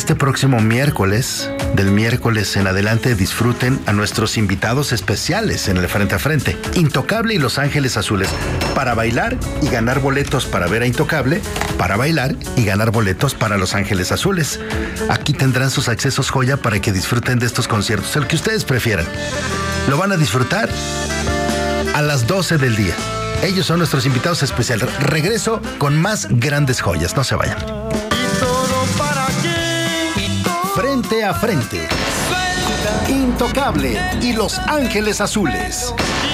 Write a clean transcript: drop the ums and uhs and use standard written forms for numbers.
este próximo miércoles, del miércoles en adelante, disfruten a nuestros invitados especiales en el Frente a Frente, Intocable y Los Ángeles Azules, para bailar y ganar boletos para ver a Intocable, para bailar y ganar boletos para Los Ángeles Azules. Aquí tendrán sus accesos joya para que disfruten de estos conciertos, el que ustedes prefieran. Lo van a disfrutar a las 12 del día. Ellos son nuestros invitados especiales. Regreso con más grandes joyas. No se vayan. Frente a Frente, Intocable y Los Ángeles Azules.